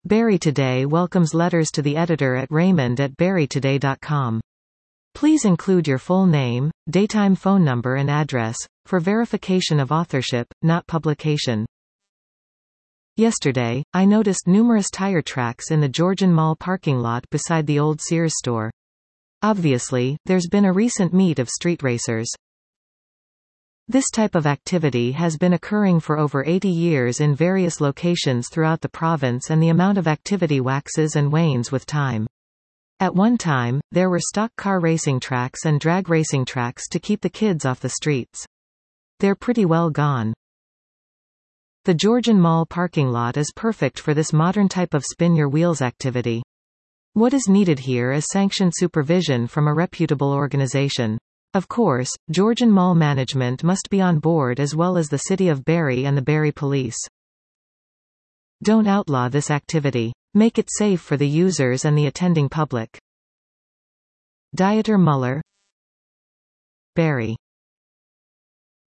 Barrie Today welcomes letters to the editor at raymond@barrietoday.com. Please include your full name, daytime phone number and address, for verification of authorship, not publication. Yesterday, I noticed numerous tire tracks in the Georgian Mall parking lot beside the old Sears store. Obviously, there's been a recent meet of street racers. This type of activity has been occurring for over 80 years in various locations throughout the province, and the amount of activity waxes and wanes with time. At one time, there were stock car racing tracks and drag racing tracks to keep the kids off the streets. They're pretty well gone. The Georgian Mall parking lot is perfect for this modern type of spin your wheels activity. What is needed here is sanctioned supervision from a reputable organization. Of course, Georgian Mall management must be on board, as well as the City of Barrie and the Barrie Police. Don't outlaw this activity. Make it safe for the users and the attending public. Dieter Muller, Barrie.